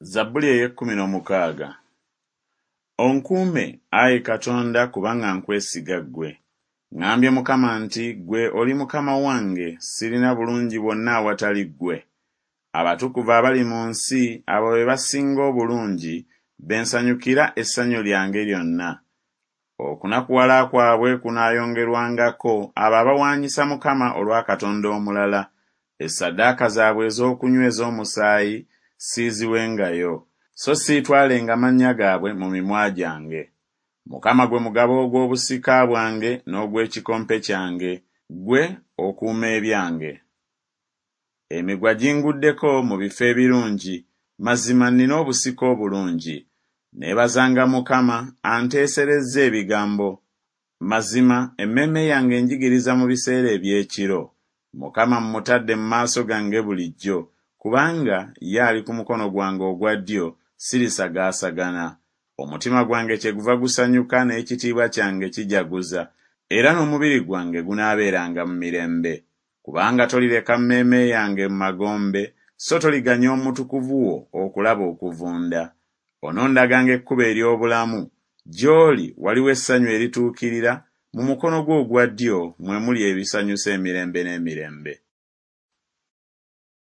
Zabbuli ey'ekkumin'omukaaga. Onkuume, Ayi Katonda, kubanga nkwesiga ggwe. Ngambye Mukama nti, ggwe oli Mukama wange, sirina bulungi bwonna awatali ggwe. Abatukuvu abali mu nsi, abo be basinga obulungi, bensanyukira essanyu lyange lyonna. Okunakuwala kwabwe kunaayongerwangako abo abawaanyisa Mukama olwa Katonda omulala. Essaddaaka zaabwe ez'okunyweza omusaayi siiziwengayo, so siitwalenga mannya gaabwe mu mimwa gyange. Mukama gwe mugabo ogw'obusika bwange n'ogw'ekikompe kyange, ggwe okuuma ebyange. Emigwa ginguddeko mu bifo ebirungi, mazima nnina obusika obulungi. Neebazanga Mukama anteeserezza ebigambo. Mazima emmeeme yange njigiriza mu biseera eby'ekiro. Mukama mmutadde mu maaso gange bulijjo, kubanga ye ali ku mukono gwange ogwa ddyo, sirisagaasagana. Omutima gwange kyeguva gusanyuka n'ekitiibwa kyange kijaguza, era n'omubiri gwange gunaabeeranga mu mirembe. Kubanga tolireka mmeeme yange mu magombe, so toliganya omutukuvu wo okulaba okuvunda. Onondaganga ekkubo ery'obulamu, gy'oli waliwo essanyu erituukirira, mu mukono gwo ogwa ddyo mwe muli ebisanyusa emirembe n'emirembe.